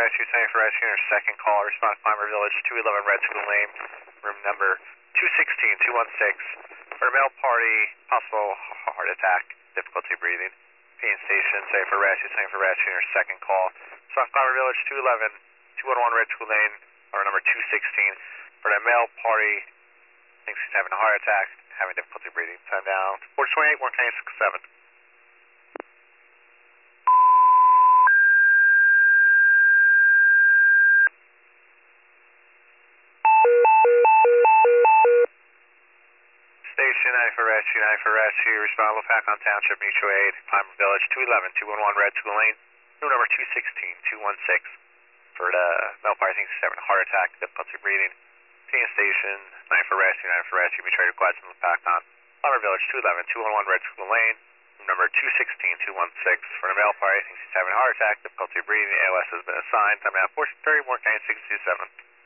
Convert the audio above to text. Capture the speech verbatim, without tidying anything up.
Rescue, Center for Rescue, our second call, respond Climber Village, two eleven Red School Lane, room number two sixteen, two one six, for a male party, possible heart attack, difficulty breathing. Pain Station, Center for Rescue, Center for Rescue, our second call, respond Climber Village, two eleven, two one one Red School Lane, or number two sixteen, for a male party, thinks he's having a heart attack, having difficulty breathing. Time down, four twenty-eight, one ninety-six seven. Station, nine for Rescue, nine for Rescue, respond Lopakon Township Mutual Aid, Climber Village, two eleven, two one one Red School Lane, room number two sixteen, two one six, for the male party, thinks he's having a heart attack, difficulty breathing. Pain Station, nine for Rescue, nine for Rescue, Mutual Aid request from Lopakon, Climber Village, two eleven, two one one Red School Lane, room number two sixteen, two one six, for the male party, thinks he's having a heart attack, difficulty breathing. A L S has been assigned. Time now, four thirty, one ninety-six seven.